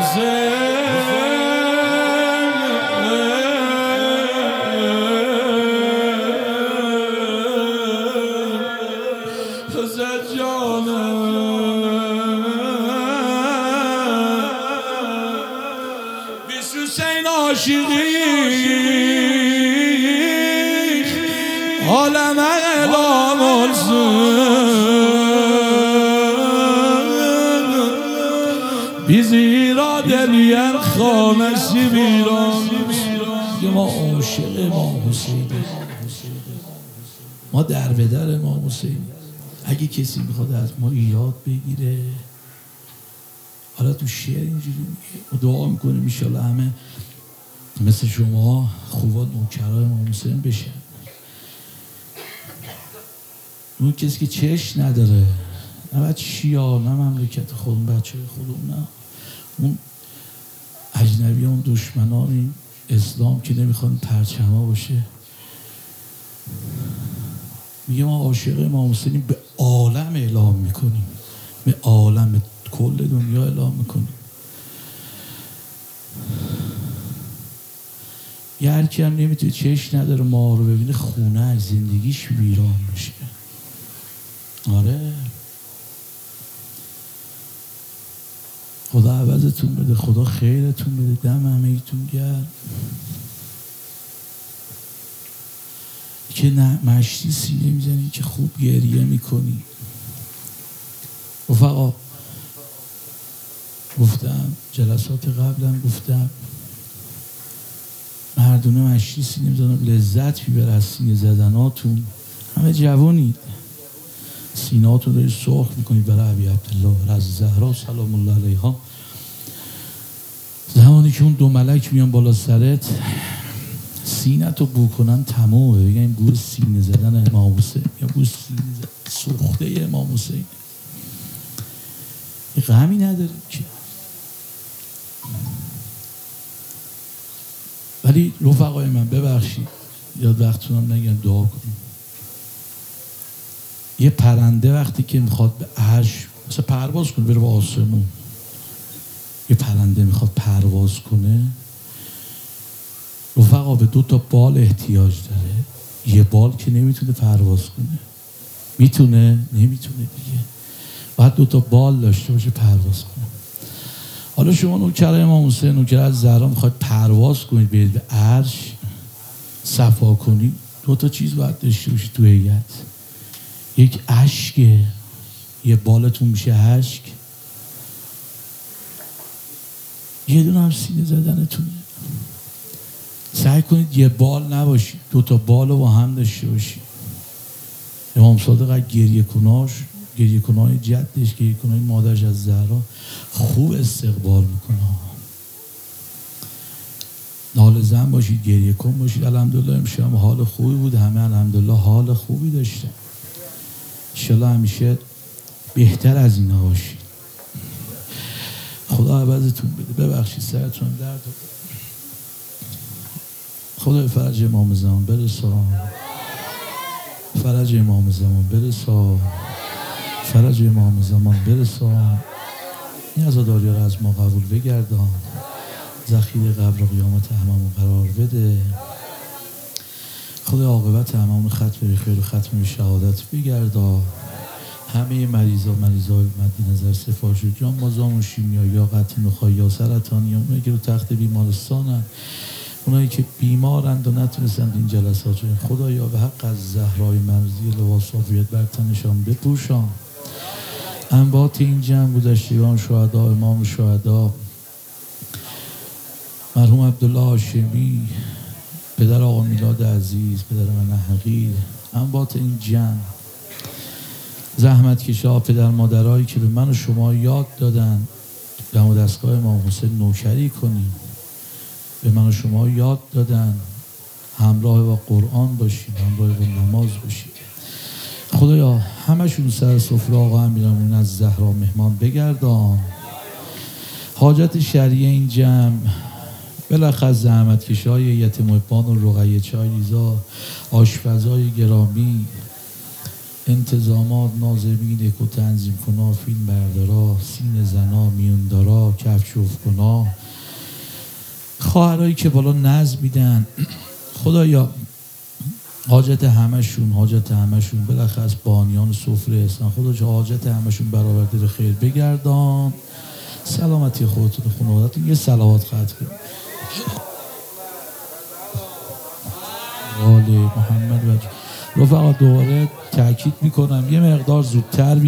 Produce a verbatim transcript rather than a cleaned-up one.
عالم اعلام بیزی را دلیر خامشی بیران. ما عاشق امام حسین، ما در به در امام حسین. اگه کسی میخواد از ما یاد بگیره، حالا تو شعر اینجوری میگه و دعا میکنیم انشالله همه مثل شما خوبا نوکرای امام حسین بشن. اون کسی که چشم نداره، نه باید شیعه، نه مملکت خودمون، بچه خودمون، نه اون اجنبی، اون دشمنان این اسلام که نمیخوان پرچما باشه. میگه ما عاشق امام حسینیم، به عالم اعلام میکنیم، به عالم کل دنیا اعلام میکنیم. یه هر کی هم نمیتونه چشم نداره ما رو ببینه، خونه از زندگیش ویران میشه. آره خدا عوضتون بده، خدا خیرتون بده، دم همه‌تون گرم. که نه مشتی سینه میزنی که خوب گریه میکنی. رفقا گفتم جلسات قبلم گفتم مردونه مشتی سینه میزنن، لذت میبره از سینه زدناتون. همه جوانید، سینه‌هاتون رو سرخ میکنید برای ابی عبدالله رضی زهرا سلام الله علیها. زمانی که اون دو ملک میان بالا سرت سینه‌تو بو کنن تمومه، بگن این بو سینه زدن امام حسین یا بو سینه زدن سوخته امام حسین. یه غمی نداره که. ولی رفقای من ببخشید یاد وقتتونم نگم دعا کنیم. یه پرنده وقتی که میخواد به عرش مثلا پرواز کنه بره به آسمون، یه پرنده میخواد پرواز کنه رفقا به دو تا بال احتیاج داره. یه بال که نمیتونه پرواز کنه. میتونه؟ نمیتونه دیگه. باید دو تا بال داشته باشه پرواز کنه. حالا شما نوکر امام حسین، نوکر از زهرا میخواید پرواز کنید برید به عرش صفا کنید، دو تا چیز باید داشته باشید تو هیئت. یک اشکه، یه بالتون میشه اشک، یه دونه هم سینه زدنتونه. سعی کنید یه بال نباشید، دو تا بال رو با هم داشته باشید. امام صادق از گریه کناش، گریه کنای جدش، گریه کنای مادرش از زهرا خوب استقبال میکنه. ناله زن باشید، گریه کن باشید. الحمدلله امشب حال خوبی بود، همه الحمدلله حال خوبی داشتن. انشالله همیشه بهتر از اینا باشید. خدا عوضتون بده. ببخشید سرتون درد بود. خدا فرج امام زمان برسا، فرج امام زمان برسا، فرج امام زمان برسا. این عزاداری را از ما قبول بگردان، ذخیره قبر و قیامت هممون قرار بده. خدا عاقبت هممون ختم خیر و ختم شهادت بگردان. همه مریضا مریضای مد نظر سفارش جان بازام و شیمیا یا قطع نخاعی یا سرطانی، اونایی که رو تخت بیمارستانن، اونایی که بیمارند و نتونستند این جلسات رو خدایا به حق از زهرای مرضی لباس عافیت بر تنشان بپوشان. انبات این جمع گذشتگان شهدا، امام شهدا مرحوم عبدالله هاشمی، پدر آقا میلاد عزیز، پدر من حقیر، انبات این جمع زحمت کشا، پدر مادرایی که به من و شما یاد دادن دم و دستگاه امام حسین نوکری کنیم، به من و شما یاد دادن همراه با قرآن باشیم، همراه با نماز باشیم. خدایا همشون سر سفره آقا امیرالمومنین از زهرا مهمان بگردان. حاجت شرعی این جمع بالاخره زحمت کشای یتیم محبان و رقیه چای ریزا، آشپزای گرامی، انتظامات، ناظمین اکو تنظیم کنا، فیلم بردارا، سین زنا، میوندارا، کفشوف کنا، خواهرایی که بالا نظم میدن، خدایا حاجت همشون حاجت همشون بالاخره از بانیان سفره هستن، خدا چه حاجت همشون برآورده خیر بگردان. سلامتی خودتون و خانواده‌تون. یه صلوات ختم کنید. آل محمد و رفقا دوباره تاکید میکنم یه مقدار زودتر